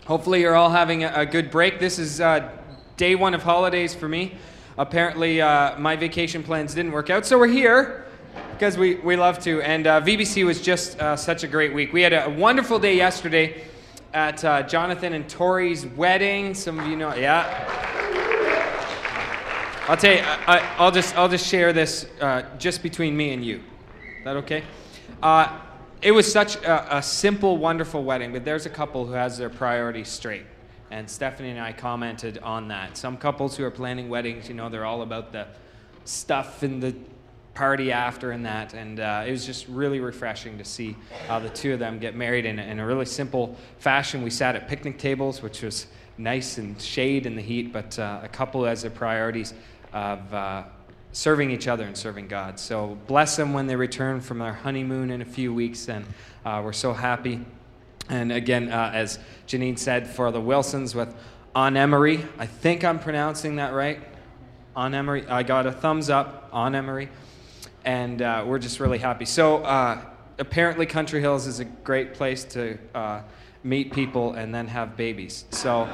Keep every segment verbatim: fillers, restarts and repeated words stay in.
Hopefully you're all having a, a good break. This is uh, day one of holidays for me. Apparently uh, my vacation plans didn't work out, so we're here because we, we love to. And uh, V B C was just uh, such a great week. We had a wonderful day yesterday at uh, Jonathan and Tori's wedding. Some of you know, yeah. I'll tell you, I, I, I'll just I'll just share this uh, just between me and you. Is that okay? Uh, It was such a, a simple, wonderful wedding, but there's a couple who has their priorities straight. And Stephanie and I commented on that. Some couples who are planning weddings, you know, they're all about the stuff and the party after and that. And uh, it was just really refreshing to see uh, the two of them get married in a, in a really simple fashion. We sat at picnic tables, which was nice and shade in the heat, but uh, a couple who has their priorities of uh, serving each other and serving God. So bless them when they return from their honeymoon in a few weeks, and uh, we're so happy. And again, uh, as Janine said, for the Wilsons with Aunt Emery, I think I'm pronouncing that right. Aunt Emery, I got a thumbs up, Aunt Emery, and uh, we're just really happy. So uh, apparently Country Hills is a great place to uh, meet people and then have babies. So,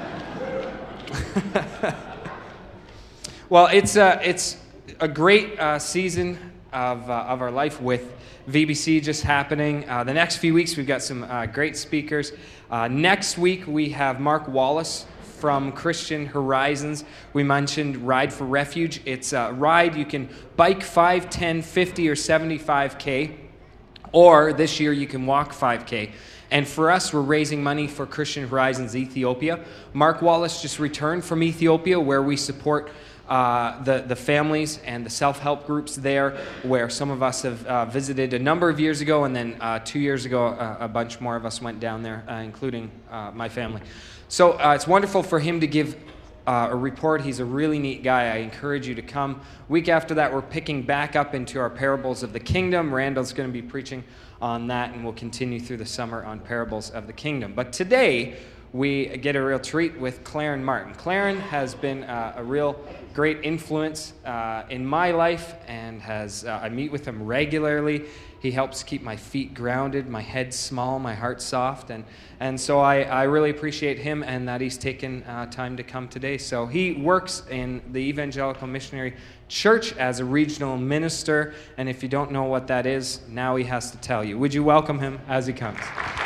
well, it's uh, it's. a great uh, season of uh, of our life with V B C just happening. Uh, the next few weeks, we've got some uh, great speakers. Uh, next week, we have Mark Wallace from Christian Horizons. We mentioned Ride for Refuge. It's a ride. You can bike five, ten, fifty, or seventy-five K, or this year you can walk five K. And for us, we're raising money for Christian Horizons Ethiopia. Mark Wallace just returned from Ethiopia, where we support Uh, the, the families and the self-help groups there, where some of us have uh, visited a number of years ago, and then uh, two years ago, uh, a bunch more of us went down there, uh, including uh, my family. So uh, it's wonderful for him to give uh, a report. He's a really neat guy. I encourage you to come. Week after that, we're picking back up into our Parables of the Kingdom. Randall's going to be preaching on that, and we'll continue through the summer on Parables of the Kingdom. But today, we get a real treat with Claren Martin. Claren has been uh, a real great influence uh, in my life, and has uh, I meet with him regularly. He helps keep my feet grounded, my head small, my heart soft, and and so I, I really appreciate him and that he's taken uh, time to come today. So he works in the Evangelical Missionary Church as a regional minister, and if you don't know what that is, now he has to tell you. Would you welcome him as he comes?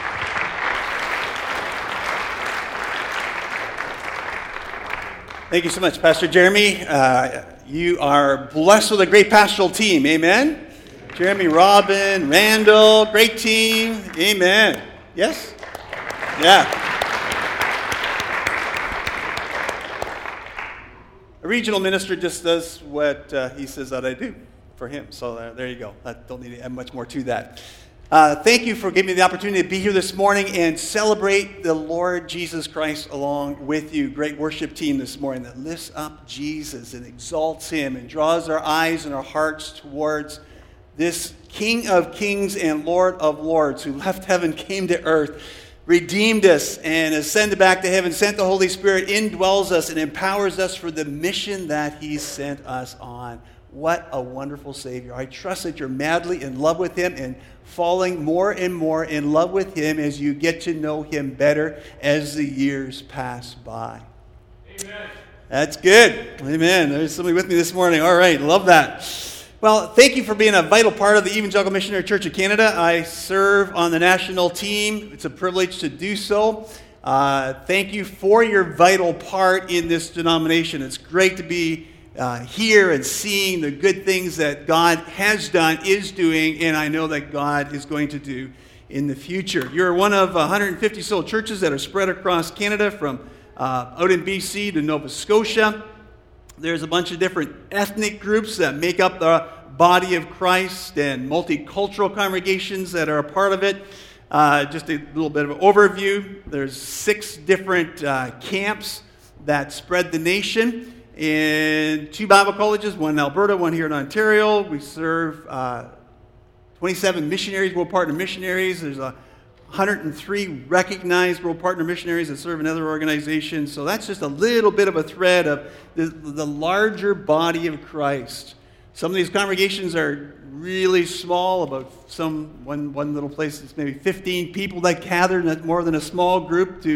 Thank you so much, Pastor Jeremy. Uh, you are blessed with a great pastoral team. Amen? Jeremy, Robin, Randall, great team. Amen. Yes? Yeah. A regional minister just does what uh, he says that I do for him. So uh, there you go. I don't need to add much more to that. Uh, thank you for giving me the opportunity to be here this morning and celebrate the Lord Jesus Christ along with you. Great worship team this morning that lifts up Jesus and exalts him and draws our eyes and our hearts towards this King of Kings and Lord of Lords who left heaven, came to earth, redeemed us, and ascended back to heaven, sent the Holy Spirit, indwells us, and empowers us for the mission that he sent us on. What a wonderful Savior. I trust that you're madly in love with him and falling more and more in love with him as you get to know him better as the years pass by. Amen. That's good. Amen. There's somebody with me this morning. All right. Love that. Well, thank you for being a vital part of the Evangelical Missionary Church of Canada. I serve on the national team. It's a privilege to do so. Uh, thank you for your vital part in this denomination. It's great to be Uh, here and seeing the good things that God has done, is doing, and I know that God is going to do in the future. You're one of one hundred fifty soul churches that are spread across Canada, from uh, out in B C to Nova Scotia. There's a bunch of different ethnic groups that make up the body of Christ, and multicultural congregations that are a part of it. Uh, just a little bit of an overview. There's six different uh, camps that spread the nation. In two Bible colleges, one in Alberta, one here in Ontario. We serve uh, twenty-seven missionaries, World Partner Missionaries. There's a one hundred three recognized World Partner Missionaries that serve in other organizations. So that's just a little bit of a thread of the, the larger body of Christ. Some of these congregations are really small, about some one, one little place that's maybe fifteen people that gather, not more than a small group, to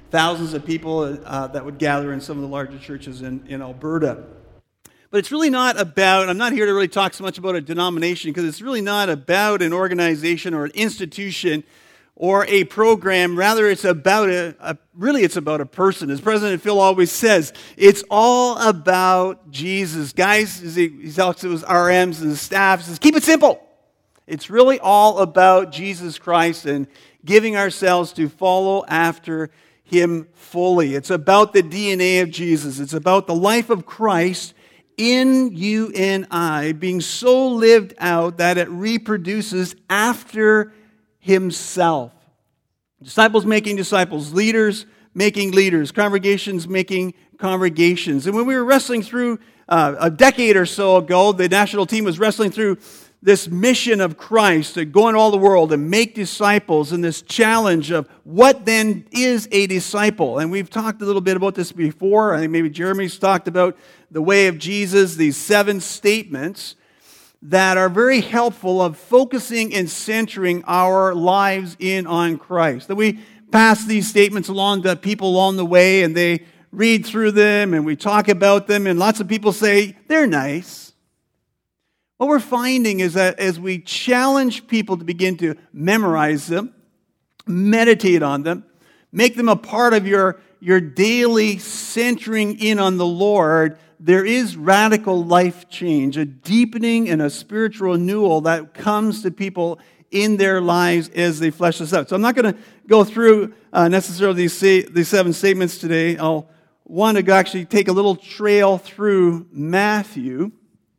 thousands of people uh, that would gather in some of the larger churches in, in Alberta. But it's really not about, I'm not here to really talk so much about a denomination, because it's really not about an organization or an institution or a program. Rather, it's about a, a really it's about a person. As President Phil always says, it's all about Jesus. Guys, as he, he talks to his R Ms and his staff, he says, keep it simple. It's really all about Jesus Christ and giving ourselves to follow after Him fully. It's about the D N A of Jesus. It's about the life of Christ in you and I being so lived out that it reproduces after Himself. Disciples making disciples, leaders making leaders, congregations making congregations. And when we were wrestling through uh, a decade or so ago, the national team was wrestling through this mission of Christ to go into all the world and make disciples, and this challenge of what then is a disciple. And we've talked a little bit about this before. I think maybe Jeremy's talked about the way of Jesus, these seven statements that are very helpful of focusing and centering our lives in on Christ. That we pass these statements along to people along the way, and they read through them, and we talk about them, and lots of people say, they're nice. What we're finding is that as we challenge people to begin to memorize them, meditate on them, make them a part of your, your daily centering in on the Lord, there is radical life change, a deepening and a spiritual renewal that comes to people in their lives as they flesh this out. So I'm not going to go through uh, necessarily these, these seven statements today. I'll want to actually take a little trail through Matthew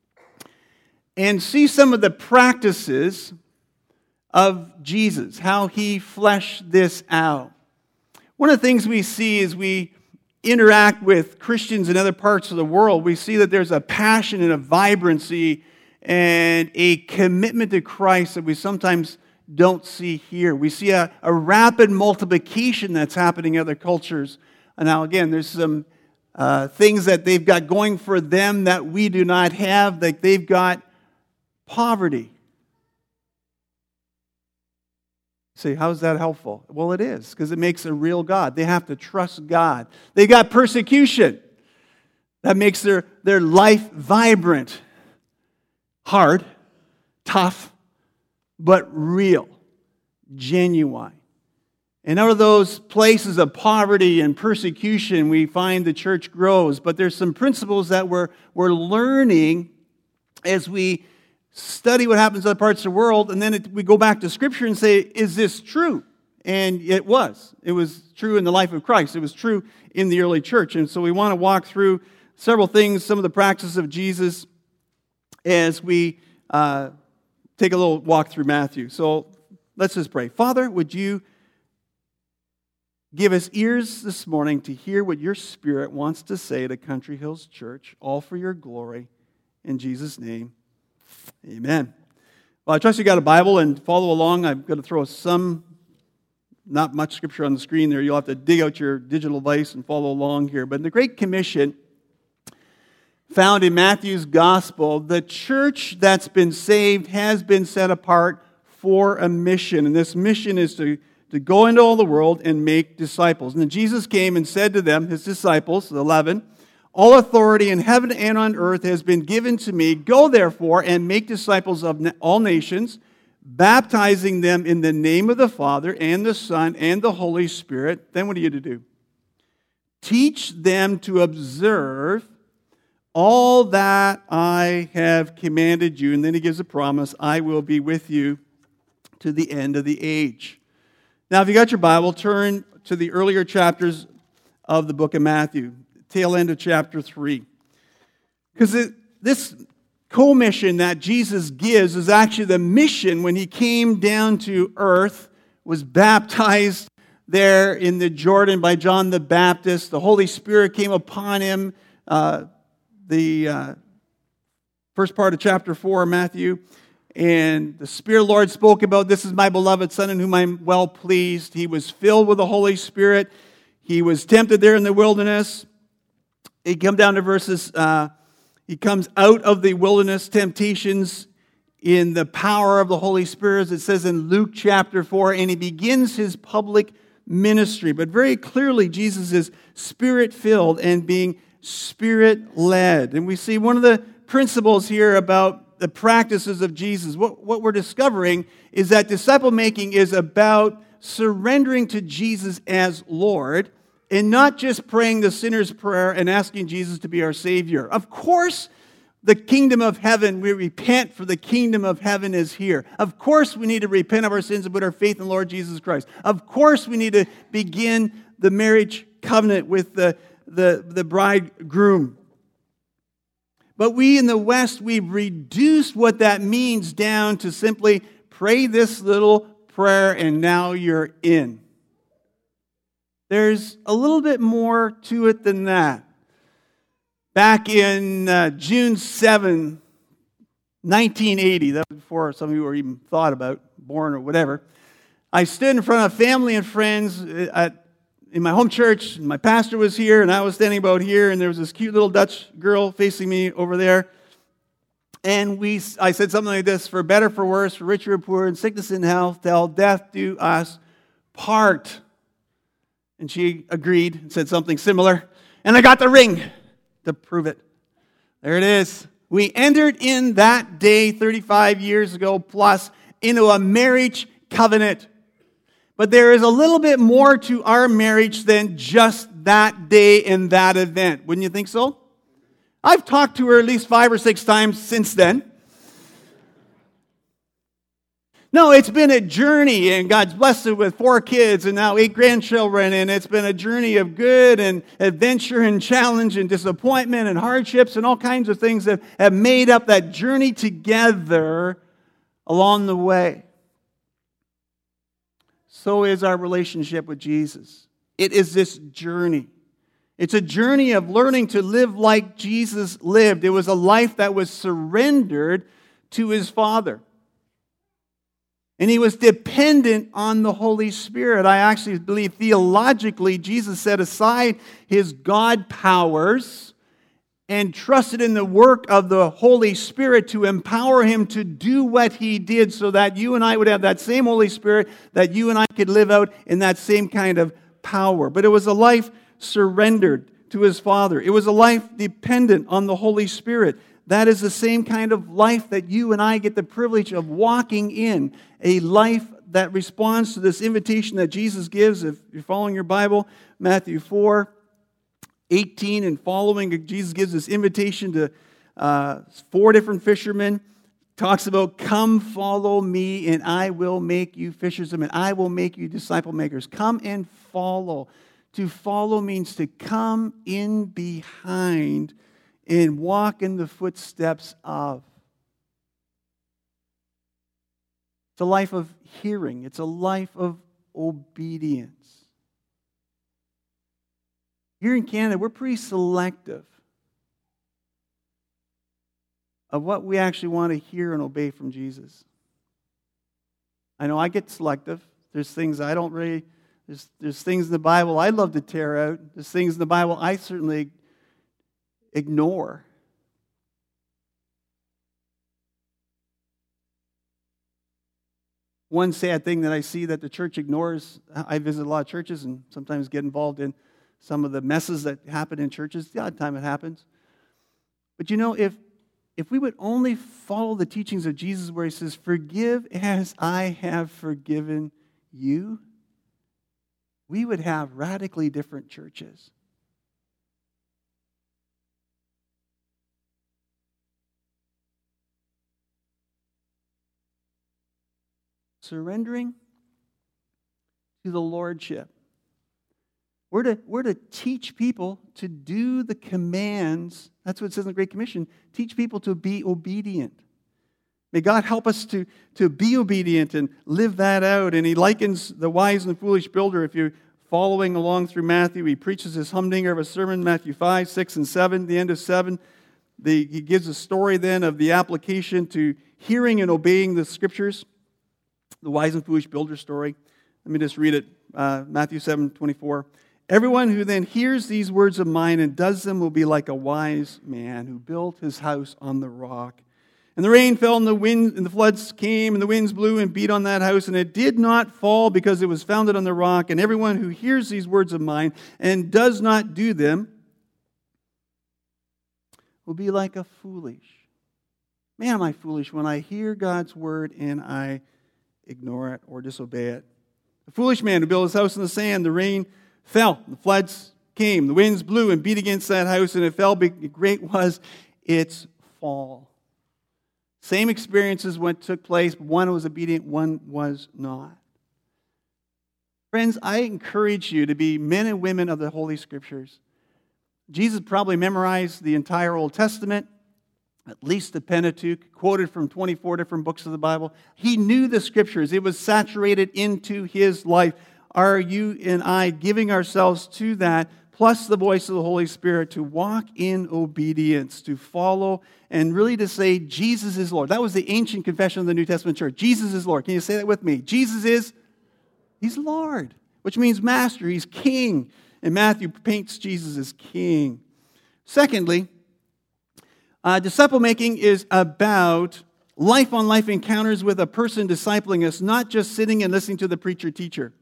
and see some of the practices of Jesus, how He fleshed this out. One of the things we see as we interact with Christians in other parts of the world, we see that there's a passion and a vibrancy and a commitment to Christ that we sometimes don't see here. We see a, a rapid multiplication that's happening in other cultures. And now again, there's some uh, things that they've got going for them that we do not have, like they've got poverty. Say, how is that helpful? Well, it is, because it makes a real God. They have to trust God. They got persecution. That makes their, their life vibrant. Hard, tough, but real, genuine. And out of those places of poverty and persecution, we find the church grows. But there's some principles that we're, we're learning as we study what happens in other parts of the world, and then it, we go back to Scripture and say, is this true? And it was. It was true in the life of Christ. It was true in the early church. And so we want to walk through several things, some of the practices of Jesus as we uh, take a little walk through Matthew. So let's just pray. Father, would you give us ears this morning to hear what your Spirit wants to say to Country Hills Church, all for your glory. In Jesus' name, amen. Well, I trust you got a Bible and follow along. I'm going to throw some, not much scripture on the screen there. You'll have to dig out your digital device and follow along here. But in the Great Commission, found in Matthew's Gospel, the church that's been saved has been set apart for a mission. And this mission is to, to go into all the world and make disciples. And then Jesus came and said to them, his disciples, the eleven, all authority in heaven and on earth has been given to me. Go therefore and make disciples of all nations, baptizing them in the name of the Father and the Son and the Holy Spirit. Then what are you to do? Teach them to observe all that I have commanded you. And then he gives a promise, I will be with you to the end of the age. Now, if you got your Bible, turn to the earlier chapters of the book of Matthew. Tail end of chapter three. Because this commission that Jesus gives is actually the mission when he came down to earth, was baptized there in the Jordan by John the Baptist. The Holy Spirit came upon him. Uh, the uh, first part of chapter four of Matthew. And the Spirit of the Lord spoke about, this is my beloved Son in whom I'm well pleased. He was filled with the Holy Spirit. He was tempted there in the wilderness. He come down to verses, uh, he comes out of the wilderness temptations in the power of the Holy Spirit, as it says in Luke chapter four, and he begins his public ministry. But very clearly, Jesus is Spirit-filled and being Spirit-led. And we see one of the principles here about the practices of Jesus. What, what we're discovering is that disciple-making is about surrendering to Jesus as Lord and not just praying the sinner's prayer and asking Jesus to be our Savior. Of course, the kingdom of heaven, we repent for the kingdom of heaven is here. Of course, we need to repent of our sins and put our faith in Lord Jesus Christ. Of course, we need to begin the marriage covenant with the, the, the bridegroom. But we in the West, we've reduced what that means down to simply pray this little prayer and now you're in. There's a little bit more to it than that. Back in uh, June seventh, nineteen eighty, that was before some of you were even thought about, born or whatever, I stood in front of family and friends at, in my home church. My pastor was here, and I was standing about here, and there was this cute little Dutch girl facing me over there. And we, I said something like this: for better, for worse, for richer or poor, in sickness and health, till death do us part. And she agreed and said something similar. And I got the ring to prove it. There it is. We entered in that day, thirty-five years ago plus, into a marriage covenant. But there is a little bit more to our marriage than just that day and that event. Wouldn't you think so? I've talked to her at least five or six times since then. No, it's been a journey, and God's blessed it with four kids and now eight grandchildren, and it's been a journey of good and adventure and challenge and disappointment and hardships and all kinds of things that have made up that journey together along the way. So is our relationship with Jesus. It is this journey. It's a journey of learning to live like Jesus lived. It was a life that was surrendered to his Father. And he was dependent on the Holy Spirit. I actually believe theologically Jesus set aside his God powers and trusted in the work of the Holy Spirit to empower him to do what he did so that you and I would have that same Holy Spirit, that you and I could live out in that same kind of power. But it was a life surrendered to his Father. It was a life dependent on the Holy Spirit. That is the same kind of life that you and I get the privilege of walking in. A life that responds to this invitation that Jesus gives. If you're following your Bible, Matthew four, eighteen and following, Jesus gives this invitation to uh, four different fishermen. Talks about, come follow me and I will make you fishers of men. I will make you disciple makers. Come and follow. To follow means to come in behind and walk in the footsteps of. It's a life of hearing. It's a life of obedience. Here in Canada, we're pretty selective of what we actually want to hear and obey from Jesus. I know I get selective. There's things I don't really, there's, there's things in the Bible I'd love to tear out. There's things in the Bible I certainly ignore. One sad thing that I see that the church ignores, I visit a lot of churches and sometimes get involved in some of the messes that happen in churches. The odd time it happens. But you know, if if we would only follow the teachings of Jesus where he says, forgive as I have forgiven you, we would have radically different churches. Surrendering to the Lordship. We're to, we're to teach people to do the commands. That's what it says in the Great Commission. Teach people to be obedient. May God help us to, to be obedient and live that out. And he likens the wise and the foolish builder. If you're following along through Matthew, he preaches this humdinger of a sermon, Matthew five, six, and seven, the end of seven. The, he gives a story then of the application to hearing and obeying the Scriptures. The wise and foolish builder story. Let me just read it. Uh, Matthew seven, twenty-four. Everyone who then hears these words of mine and does them will be like a wise man who built his house on the rock. And the rain fell, and the wind and the floods came, and the winds blew and beat on that house, and it did not fall because it was founded on the rock. And everyone who hears these words of mine and does not do them will be like a foolish. Man, am I foolish when I hear God's word and I ignore it or disobey it. A foolish man who built his house in the sand, the rain fell, the floods came, the winds blew and beat against that house, and it fell. Great was its fall. Same experiences what took place, but one was obedient, one was not. Friends, I encourage you to be men and women of the Holy Scriptures. Jesus probably memorized the entire Old Testament, at least the Pentateuch, quoted from twenty-four different books of the Bible. He knew the Scriptures. It was saturated into his life. Are you and I giving ourselves to that, plus the voice of the Holy Spirit, to walk in obedience, to follow, and really to say, Jesus is Lord? That was the ancient confession of the New Testament church. Jesus is Lord. Can you say that with me? Jesus is, He's Lord, which means master. He's king. And Matthew paints Jesus as king. Secondly, uh, disciple making is about life-on-life encounters with a person discipling us, not just sitting and listening to the preacher-teacher.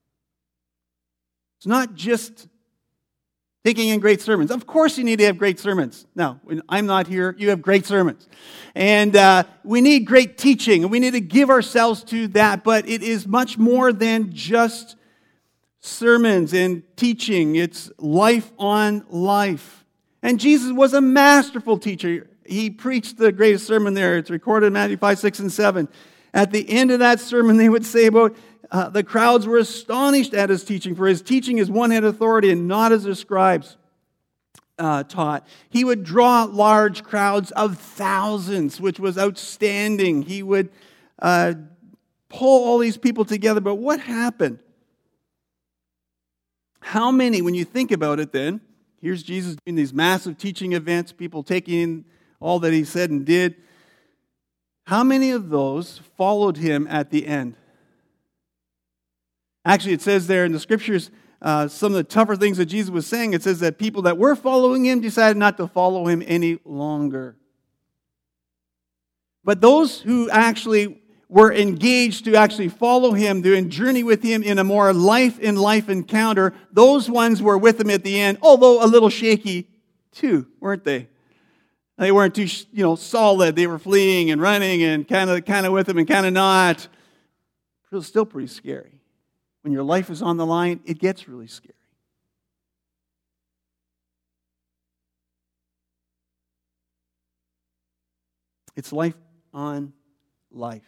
It's not just taking in great sermons. Of course you need to have great sermons. Now, when I'm not here, you have great sermons. And uh, we need great teaching, and we need to give ourselves to that, but it is much more than just sermons and teaching. It's life on life. And Jesus was a masterful teacher. He preached the greatest sermon there. It's recorded in Matthew five, six, and seven. At the end of that sermon, they would say about uh, the crowds were astonished at his teaching, for his teaching is one had authority and not as the scribes uh, taught. He would draw large crowds of thousands, which was outstanding. He would uh, pull all these people together. But what happened? How many, when you think about it then, here's Jesus doing these massive teaching events, people taking in all that he said and did. How many of those followed him at the end? Actually, it says there in the scriptures, uh, some of the tougher things that Jesus was saying, it says that people that were following him decided not to follow him any longer. But those who actually were engaged to actually follow him, to journey with him in a more life-in-life encounter, those ones were with him at the end, although a little shaky too, weren't they? They weren't too, you know, solid. They were fleeing and running and kind of, kind of with him and kind of not. It was still pretty scary. When your life is on the line, it gets really scary. It's life on life.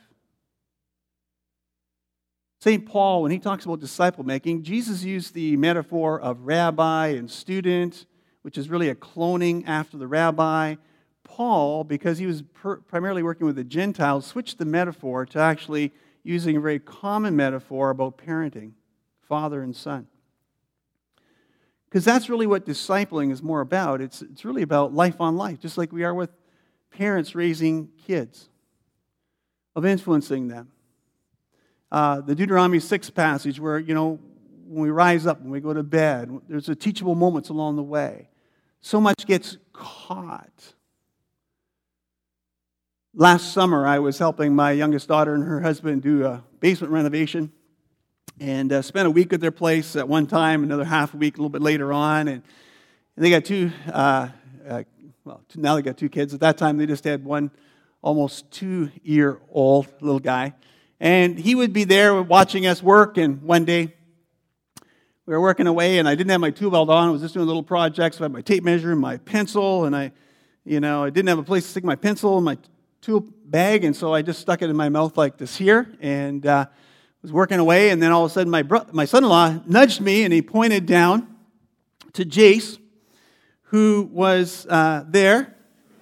Saint Paul, when he talks about disciple making, Jesus used the metaphor of rabbi and student, which is really a cloning after the rabbi. Paul, because he was per- primarily working with the Gentiles, switched the metaphor to actually using a very common metaphor about parenting, father and son. Because that's really what discipling is more about. It's, it's really about life on life, just like we are with parents raising kids, of influencing them. Uh, the Deuteronomy six passage where, you know, when we rise up, when we go to bed, there's a teachable moments along the way. So much gets caught. Last summer, I was helping my youngest daughter and her husband do a basement renovation, and uh, spent a week at their place at one time, another half a week a little bit later on, and, and they got two, uh, uh, well, now they got two kids. At that time, they just had one almost two-year-old little guy. And he would be there watching us work, and one day we were working away, and I didn't have my tool belt on. I was just doing a little project, so I had my tape measure and my pencil, and I, you know, I didn't have a place to stick my pencil in my tool bag, and so I just stuck it in my mouth like this here, and uh, was working away, and then all of a sudden my bro- my son-in-law nudged me, and he pointed down to Jace, who was uh, there.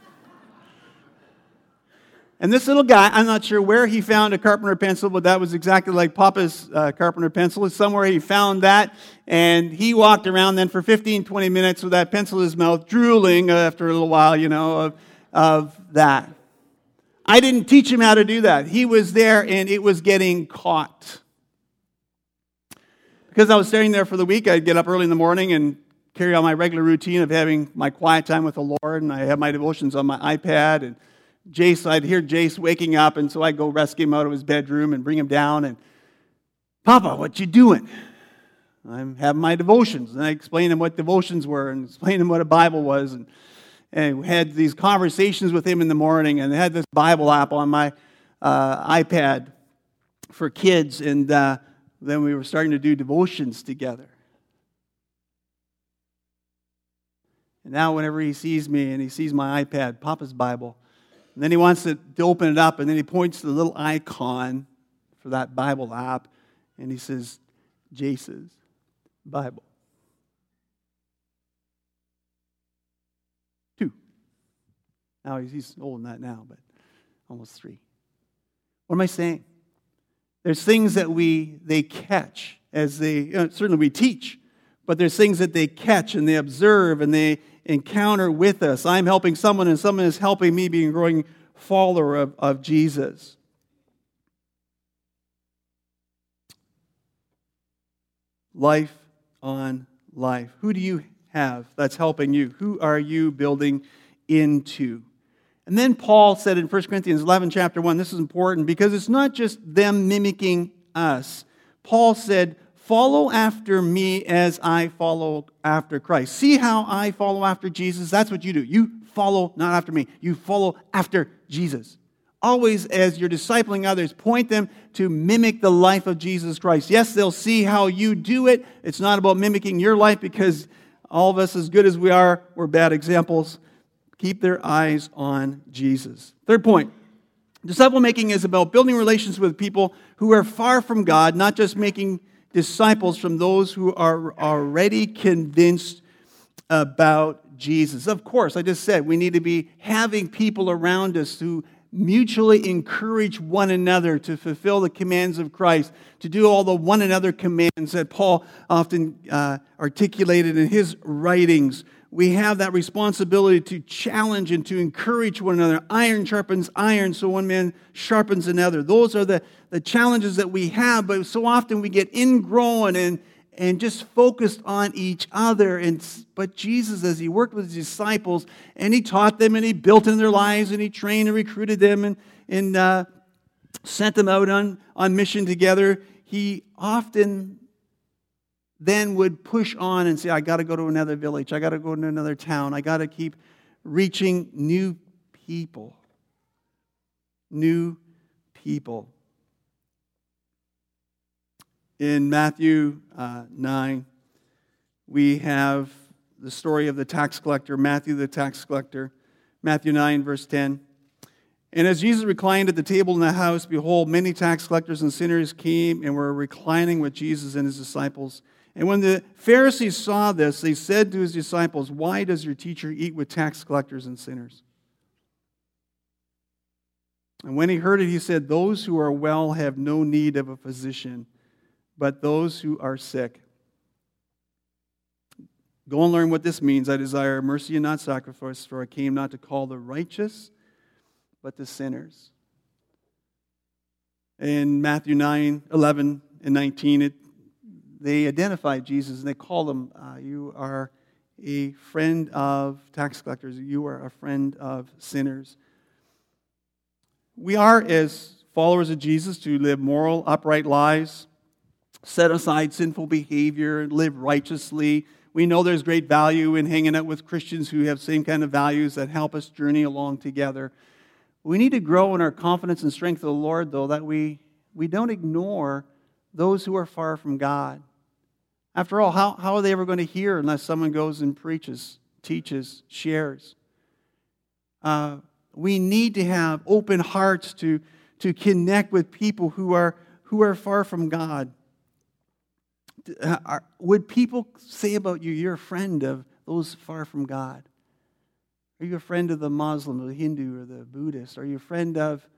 And this little guy, I'm not sure where he found a carpenter pencil, but that was exactly like Papa's uh, carpenter pencil. Somewhere he found that, and he walked around then for fifteen, twenty minutes with that pencil in his mouth, drooling after a little while, you know, of, of that. I didn't teach him how to do that. He was there, and it was getting caught. Because I was staying there for the week, I'd get up early in the morning and carry on my regular routine of having my quiet time with the Lord, and I have my devotions on my iPad, and Jace, I'd hear Jace waking up, and so I'd go rescue him out of his bedroom and bring him down, and, Papa, what you doing? I'm having my devotions, and I explained him what devotions were, and explained him what a Bible was, and, and we had these conversations with him in the morning, and I had this Bible app on my uh, iPad for kids, and uh, then we were starting to do devotions together. And now whenever he sees me and he sees my iPad, Papa's Bible, and then he wants to, to open it up, and then he points to the little icon for that Bible app, and he says, Jace's Bible. Two. Now he's, he's older than that now, but almost three. What am I saying? There's things that we they catch as they, you know, certainly we teach, but there's things that they catch and they observe and they encounter with us. I'm helping someone and someone is helping me be a growing follower of, of Jesus. Life on life. Who do you have that's helping you? Who are you building into? And then Paul said in First Corinthians eleven, chapter one, this is important because it's not just them mimicking us. Paul said, follow after me as I follow after Christ. See how I follow after Jesus? That's what you do. You follow not after me. You follow after Jesus. Always, as you're discipling others, point them to mimic the life of Jesus Christ. Yes, they'll see how you do it. It's not about mimicking your life because all of us, as good as we are, we're bad examples. Keep their eyes on Jesus. Third point, disciple making is about building relations with people who are far from God, not just making disciples from those who are already convinced about Jesus. Of course, I just said we need to be having people around us who mutually encourage one another to fulfill the commands of Christ, to do all the one another commands that Paul often uh, articulated in his writings. We have that responsibility to challenge and to encourage one another. Iron sharpens iron, so one man sharpens another. Those are the, the challenges that we have, but so often we get ingrown and, and just focused on each other. And But Jesus, as he worked with his disciples, and he taught them, and he built in their lives, and he trained and recruited them, and, and uh, sent them out on, on mission together, he often then would push on and say, I got to go to another village. I got to go to another town. I got to keep reaching new people. New people. In Matthew uh, nine, we have the story of the tax collector, Matthew the tax collector. Matthew nine, verse ten. And as Jesus reclined at the table in the house, behold, many tax collectors and sinners came and were reclining with Jesus and his disciples. And when the Pharisees saw this, they said to his disciples, why does your teacher eat with tax collectors and sinners? And when he heard it, he said, those who are well have no need of a physician, but those who are sick. Go and learn what this means. I desire mercy and not sacrifice, for I came not to call the righteous, but the sinners. In Matthew nine, eleven, and nineteen, it they identified Jesus and they called him, uh, you are a friend of tax collectors. You are a friend of sinners. We are, as followers of Jesus, to live moral, upright lives, set aside sinful behavior, live righteously. We know there's great value in hanging out with Christians who have the same kind of values that help us journey along together. We need to grow in our confidence and strength of the Lord, though, that we, we don't ignore those who are far from God. After all, how, how are they ever going to hear unless someone goes and preaches, teaches, shares? Uh, we need to have open hearts to, to connect with people who are, who are far from God. Uh, would people say about you, you're a friend of those far from God? Are you a friend of the Muslim, or the Hindu, or the Buddhist? Are you a friend of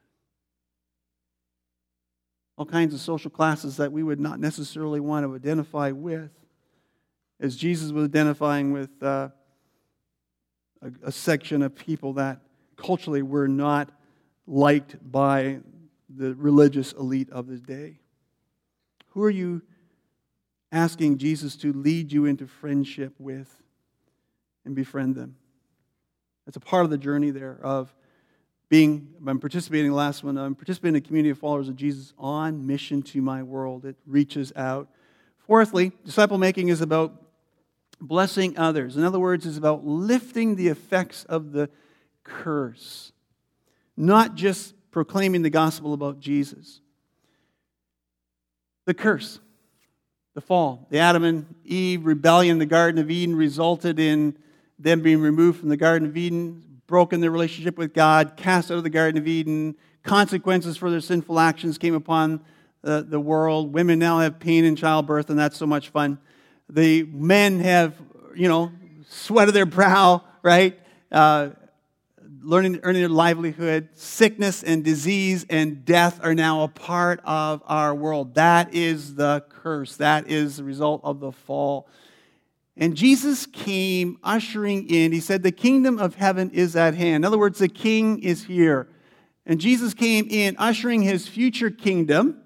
all kinds of social classes that we would not necessarily want to identify with? As Jesus was identifying with uh, a, a section of people that culturally were not liked by the religious elite of the day. Who are you asking Jesus to lead you into friendship with and befriend them? It's a part of the journey there of being, I'm participating in the last one, I'm participating in a community of followers of Jesus on mission to my world. It reaches out. Fourthly, disciple making is about blessing others. In other words, it's about lifting the effects of the curse, not just proclaiming the gospel about Jesus. The curse, the fall, the Adam and Eve rebellion in the Garden of Eden resulted in them being removed from the Garden of Eden, broken their relationship with God, cast out of the Garden of Eden. Consequences for their sinful actions came upon the, the world. Women now have pain in childbirth, and that's so much fun. The men have, you know, sweat of their brow, right? Uh, learning, earning their livelihood. Sickness and disease and death are now a part of our world. That is the curse. That is the result of the fall. And Jesus came ushering in. He said, the kingdom of heaven is at hand. In other words, the king is here. And Jesus came in ushering his future kingdom.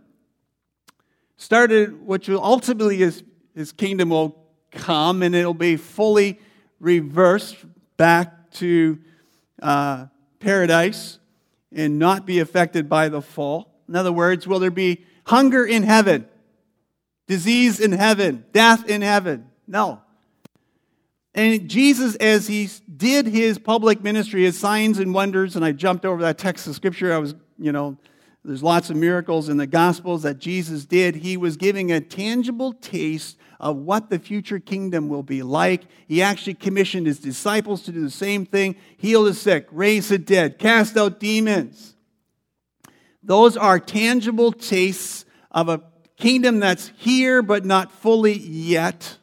Started, which will ultimately his, his kingdom will come, and it'll be fully reversed back to uh, paradise and not be affected by the fall. In other words, will there be hunger in heaven, disease in heaven, death in heaven? No. And Jesus, as he did his public ministry, his signs and wonders, and I jumped over that text of Scripture, I was, you know, there's lots of miracles in the Gospels that Jesus did. He was giving a tangible taste of what the future kingdom will be like. He actually commissioned his disciples to do the same thing: heal the sick, raise the dead, cast out demons. Those are tangible tastes of a kingdom that's here but not fully yet.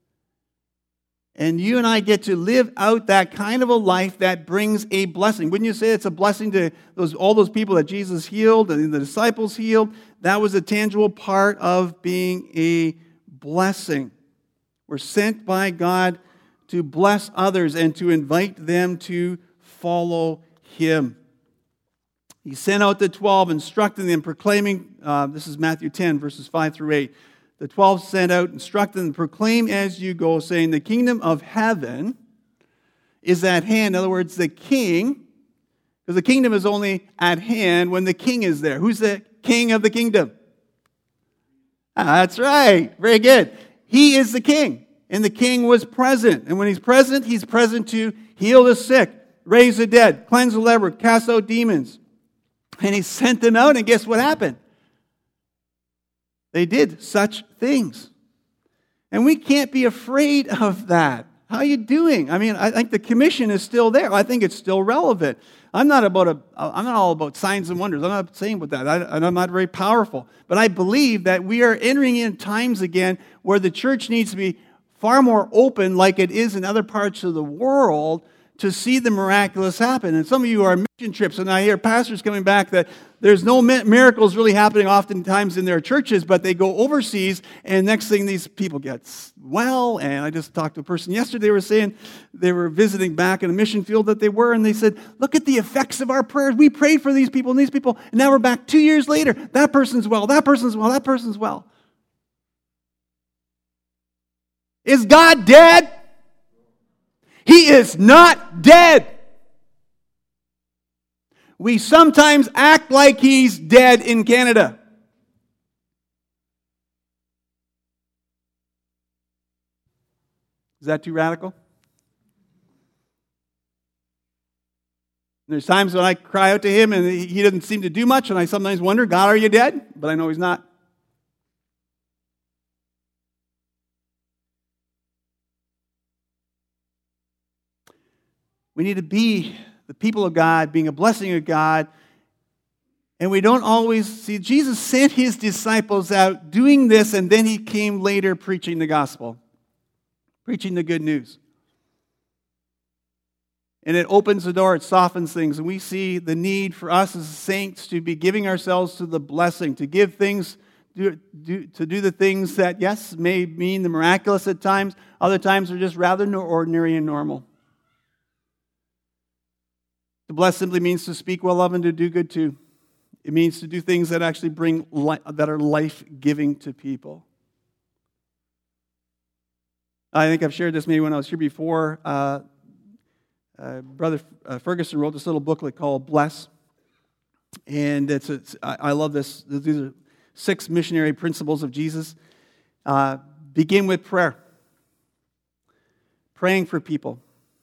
And you and I get to live out that kind of a life that brings a blessing. Wouldn't you say it's a blessing to those all those people that Jesus healed and the disciples healed? That was a tangible part of being a blessing. We're sent by God to bless others and to invite them to follow Him. He sent out the twelve, instructing them, proclaiming, uh, this is Matthew ten, verses five through eight. The twelve sent out, instructed them, proclaim as you go, saying, the kingdom of heaven is at hand. In other words, the king, because the kingdom is only at hand when the king is there. Who's the king of the kingdom? Ah, that's right. Very good. He is the king, and the king was present. And when he's present, he's present to heal the sick, raise the dead, cleanse the leper, cast out demons. And he sent them out, and guess what happened? They did such things. And we can't be afraid of that. How are you doing? I mean, I think the commission is still there. I think it's still relevant. I'm not about a, I'm not all about signs and wonders. I'm not saying about that. I, I'm not very powerful. But I believe that we are entering in times again where the church needs to be far more open, like it is in other parts of the world, to see the miraculous happen. And some of you are on mission trips, and I hear pastors coming back that there's no miracles really happening oftentimes in their churches, but they go overseas, and next thing these people get well. And I just talked to a person yesterday, they were saying they were visiting back in a mission field that they were, and they said, look at the effects of our prayers. We prayed for these people and these people, and now we're back two years later. That person's well, that person's well, that person's well. Is God dead? He is not dead. We sometimes act like He's dead in Canada. Is that too radical? There's times when I cry out to Him and He doesn't seem to do much, and I sometimes wonder, God, are you dead? But I know He's not. We need to be the people of God, being a blessing of God. And we don't always see, Jesus sent His disciples out doing this, and then He came later preaching the gospel, preaching the good news. And it opens the door, it softens things, and we see the need for us as saints to be giving ourselves to the blessing, to give things, do, do, to do the things that, yes, may mean the miraculous at times, other times are just rather ordinary and normal. To bless simply means to speak well of and to do good too. It means to do things that actually bring li- that are life-giving to people. I think I've shared this maybe when I was here before. Uh, uh, Brother uh, Ferguson wrote this little booklet called Bless. And it's, it's I, I love this. These are six missionary principles of Jesus. Uh, begin with prayer. Praying for people.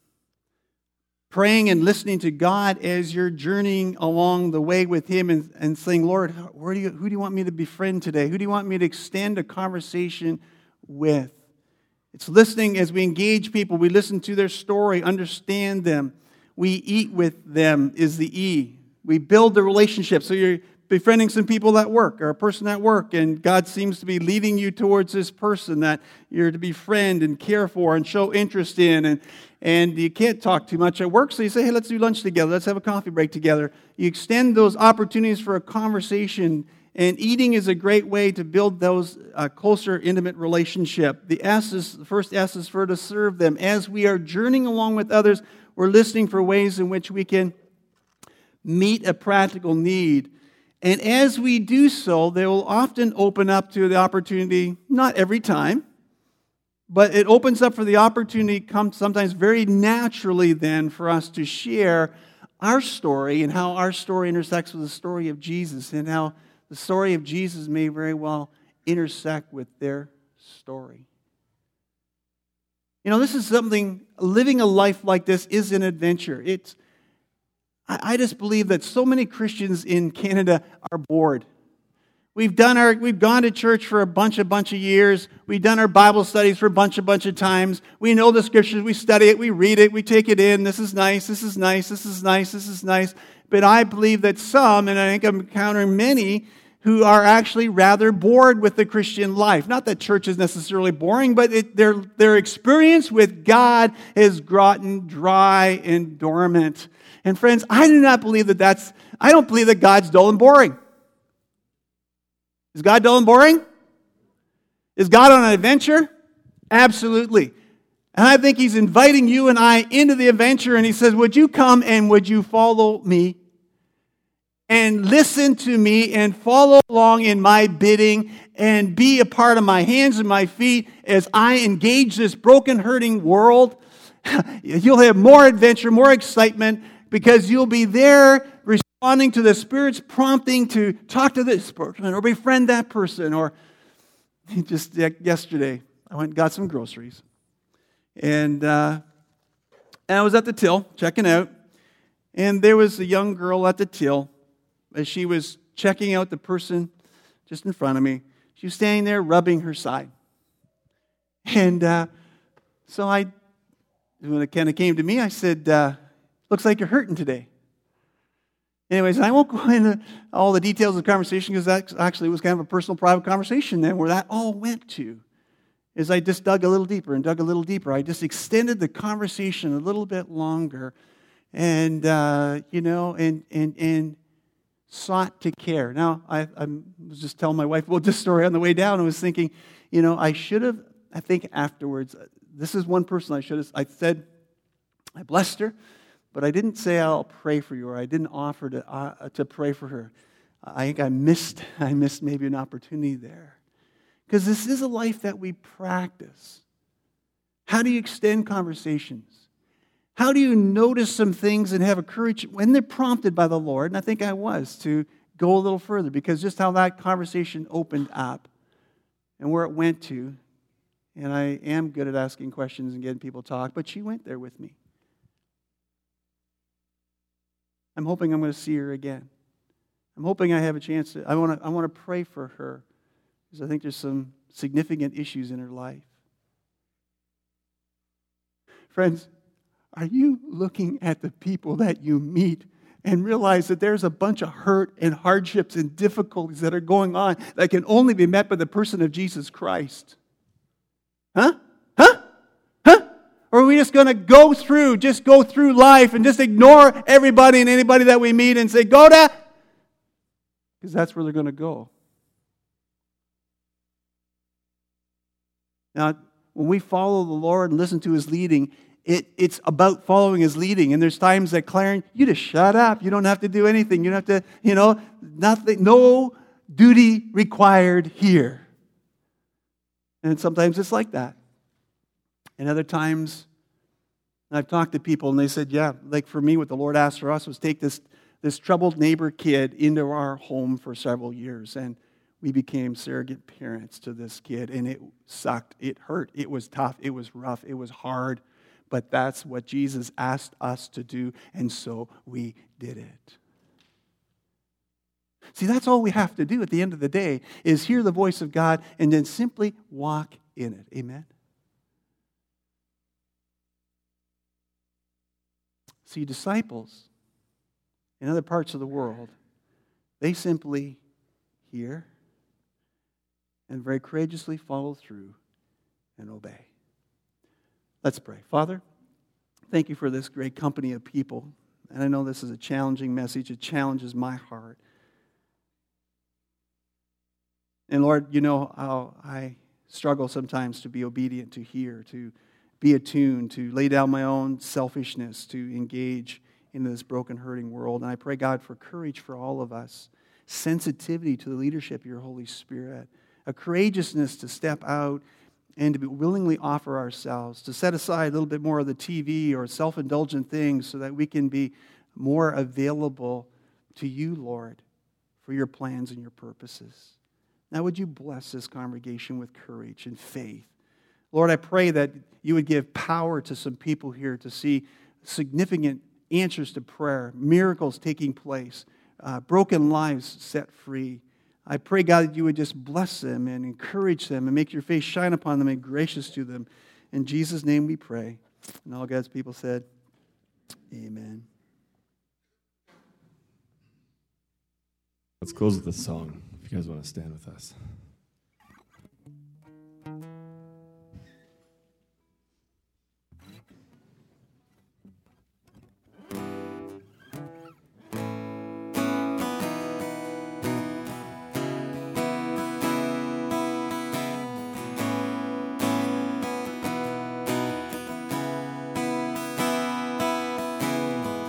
Praying and listening to God as you're journeying along the way with Him and, and saying, Lord, where do you, who do you want me to befriend today? Who do you want me to extend a conversation with? It's listening as we engage people. We listen to their story, understand them. We eat with them is the E. We build the relationship. So you're befriending some people at work or a person at work, and God seems to be leading you towards this person that you're to befriend and care for and show interest in. And, and you can't talk too much at work, so you say, hey, let's do lunch together. Let's have a coffee break together. You extend those opportunities for a conversation, and eating is a great way to build those uh, closer, intimate relationship. The S is, the first S is for to serve them. As we are journeying along with others, we're listening for ways in which we can meet a practical need. And as we do so, they will often open up to the opportunity, not every time, but it opens up for the opportunity, come sometimes very naturally then, for us to share our story and how our story intersects with the story of Jesus and how the story of Jesus may very well intersect with their story. You know, this is something, living a life like this is an adventure. It's I just believe that so many Christians in Canada are bored. We've done our, we've gone to church for a bunch, a bunch of years. We've done our Bible studies for a bunch, a bunch of times. We know the Scriptures. We study it. We read it. We take it in. This is nice. This is nice. This is nice. This is nice. But I believe that some, and I think I'm encountering many, who are actually rather bored with the Christian life. Not that church is necessarily boring, but it, their, their experience with God has gotten dry and dormant. And friends, I do not believe that that's, I don't believe that God's dull and boring. Is God dull and boring? Is God on an adventure? Absolutely. And I think He's inviting you and I into the adventure, and He says, would you come and would you follow me? And listen to me and follow along in my bidding and be a part of my hands and my feet as I engage this broken, hurting world. You'll have more adventure, more excitement, because you'll be there responding to the Spirit's prompting to talk to this person or befriend that person. Or just yesterday, I went and got some groceries. And, uh, and I was at the till, checking out. And there was a young girl at the till. As she was checking out the person just in front of me, she was standing there rubbing her side. And uh, so I, when it kind of came to me, I said, uh, looks like you're hurting today. Anyways, I won't go into all the details of the conversation because that actually was kind of a personal, private conversation then where that all went to. As I just dug a little deeper and dug a little deeper, I just extended the conversation a little bit longer and, uh, you know, and, and, and, sought to care. Now, I, I was just telling my wife about this story on the way down. I was thinking, you know, I should have, I think afterwards, this is one person I should have, I said, I blessed her, but I didn't say I'll pray for you, or I didn't offer to uh, to pray for her. I think I missed, I missed maybe an opportunity there. Because this is a life that we practice. How do you extend conversations? How do you notice some things and have a courage when they're prompted by the Lord? And I think I was to go a little further because just how that conversation opened up and where it went to. And I am good at asking questions and getting people to talk, but she went there with me. I'm hoping I'm going to see her again. I'm hoping I have a chance to, I want to, I want to pray for her because I think there's some significant issues in her life. Friends, are you looking at the people that you meet and realize that there's a bunch of hurt and hardships and difficulties that are going on that can only be met by the person of Jesus Christ? Huh? Huh? Huh? Or are we just going to go through, just go through life and just ignore everybody and anybody that we meet and say, go to? Because that's where they're going to go. Now, when we follow the Lord and listen to His leading, It, it's about following His leading. And there's times that Clarence, you just shut up. You don't have to do anything. You don't have to, you know, nothing, no duty required here. And sometimes it's like that. And other times, And I've talked to people, and they said, yeah, like for me, what the Lord asked for us was take this, this troubled neighbor kid into our home for several years. And we became surrogate parents to this kid, and it sucked. It hurt. It was tough. It was rough. It was hard. But that's what Jesus asked us to do, and so we did it. See, that's all we have to do at the end of the day is hear the voice of God and then simply walk in it. Amen? See, disciples in other parts of the world, they simply hear and very courageously follow through and obey. Let's pray. Father, thank you for this great company of people. And I know this is a challenging message. It challenges my heart. And Lord, you know how I struggle sometimes to be obedient, to hear, to be attuned, to lay down my own selfishness, to engage into this broken, hurting world. And I pray, God, for courage for all of us, sensitivity to the leadership of your Holy Spirit, a courageousness to step out and to be willingly offer ourselves, to set aside a little bit more of the T V or self-indulgent things so that we can be more available to you, Lord, for your plans and your purposes. Now, would you bless this congregation with courage and faith? Lord, I pray that you would give power to some people here to see significant answers to prayer, miracles taking place, uh, broken lives set free. I pray, God, that you would just bless them and encourage them and make your face shine upon them and be gracious to them. In Jesus' name we pray. And all God's people said, amen. Let's close with a song, if you guys want to stand with us.